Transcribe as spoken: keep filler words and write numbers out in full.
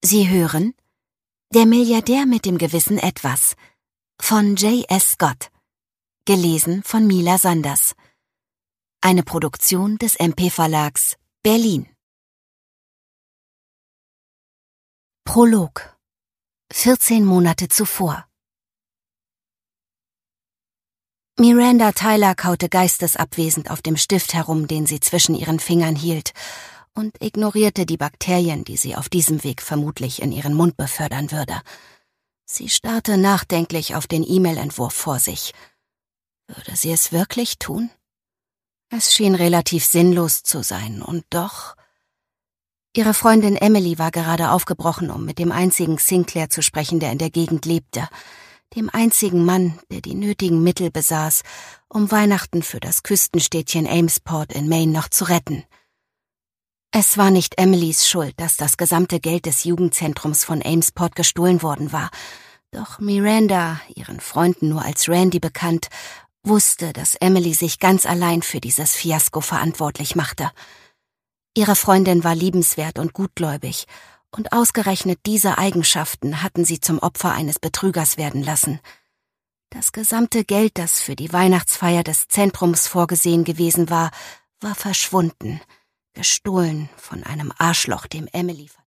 Sie hören Der Milliardär mit dem gewissen Etwas von J S Scott, gelesen von Mila Sanders. Eine Produktion des M P Verlags, Berlin. Prolog. vierzehn Monate zuvor. Miranda Tyler kaute geistesabwesend auf dem Stift herum, den sie zwischen ihren Fingern hielt, und ignorierte die Bakterien, die sie auf diesem Weg vermutlich in ihren Mund befördern würde. Sie starrte nachdenklich auf den E-Mail-Entwurf vor sich. Würde sie es wirklich tun? Es schien relativ sinnlos zu sein, und doch... Ihre Freundin Emily war gerade aufgebrochen, um mit dem einzigen Sinclair zu sprechen, der in der Gegend lebte, dem einzigen Mann, der die nötigen Mittel besaß, um Weihnachten für das Küstenstädtchen Amesport in Maine noch zu retten. Es war nicht Emilys Schuld, dass das gesamte Geld des Jugendzentrums von Amesport gestohlen worden war, doch Miranda, ihren Freunden nur als Randy bekannt, wusste, dass Emily sich ganz allein für dieses Fiasko verantwortlich machte. Ihre Freundin war liebenswert und gutgläubig, und ausgerechnet diese Eigenschaften hatten sie zum Opfer eines Betrügers werden lassen. Das gesamte Geld, das für die Weihnachtsfeier des Zentrums vorgesehen gewesen war, war verschwunden, gestohlen von einem Arschloch, dem Emily